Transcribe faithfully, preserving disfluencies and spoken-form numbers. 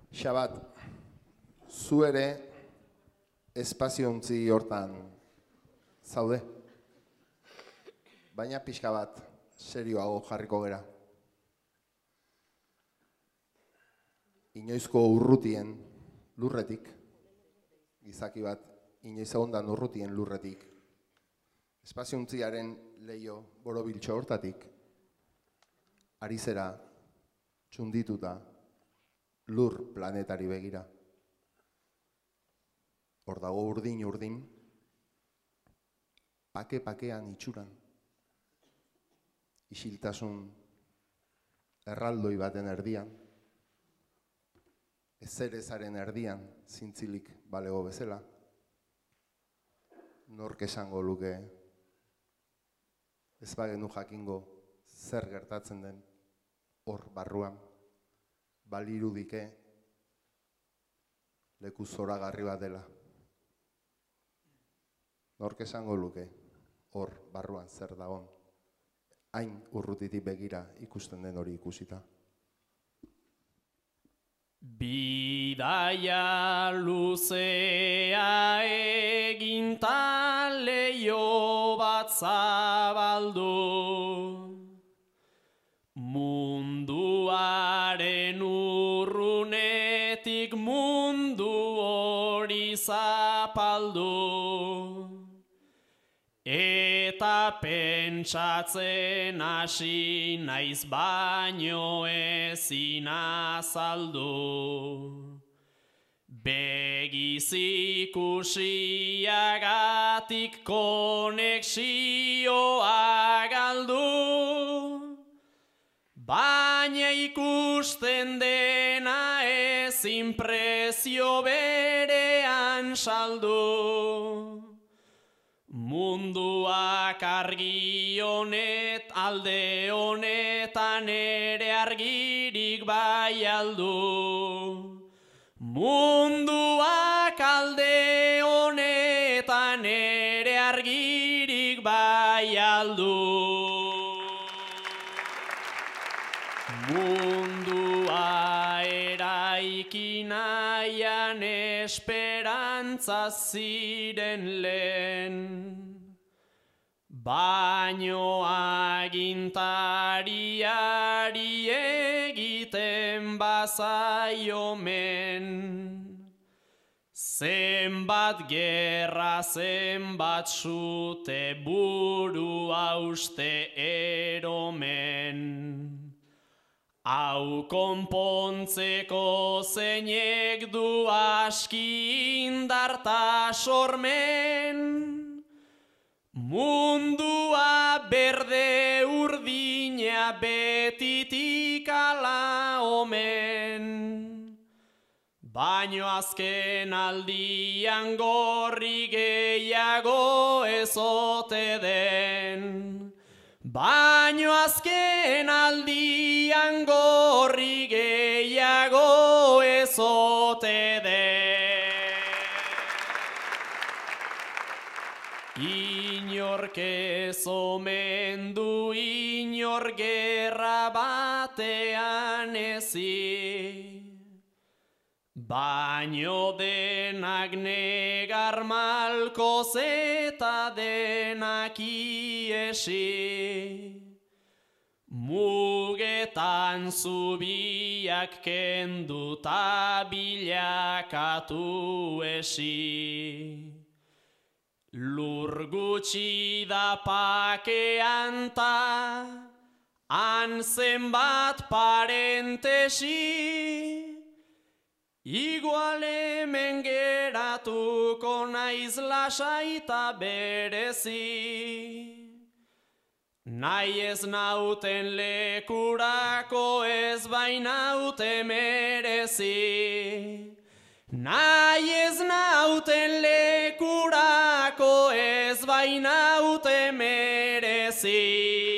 Xabat, zu ere espaziontzi hortan zaude, baina pixka bat serioago jarriko gera. Inoizko urrutien lurretik, gizaki bat inoiz egondan urrutien lurretik, espaziontziaren leio borobiltxo hortatik, ari zera txundituta lur planetari begira. Hor dago urdin-urdin, pake-pakean itxuran, isiltasun erraldoi baten erdian, ezerezaren erdian zintzilik balego bezala, nork esango luke ez bagenu jakingo zer gertatzen den hor barruan, balirudike leku zoragarri bat dela. Nork esango luke hor barruan zer dagon, hain urrutitik begira ikusten den hori ikusita. Bidaia luzea eginta leio bat zabaldu, munduaren urrunetik mundu hori zapaldu, eta pentsatzen hasi naiz baino ezin azaldu. Begiz ikusiagatik konexioa galdu, baina ikusten dena ezin prezio berean saldu. Munduak argi honet alde honetan ere argirik bai aldu. Munduak alde honetan ere argirik bai aldu. Mundua eraiki nahian esperantza ziren lehen, baino agintariari egiten bazaiomen. Zenbat gerra, zenbat sute, buru hauste eromen. Hau konpontzeko zeinek du aski indarta sormen. Mundua berde urdina betitik ala omen. Baino azken aldian gorri gehiago ezote den. Baino azken aldian gorri gehiago ezote den. Inor ez omen du inor gerra batean ezi, baino denak negar malkoz eta denak iesi. Mugetan zubiak kenduta bilakatu esi. Lur gutxi da pakean ta, han zenbat parentesi, igual hemen geratuko naiz lasai ta berezi. Nahi ez nauten lekurako ez bainaute merezi. Nahi ez nauten lekurako ez bainaute merezi.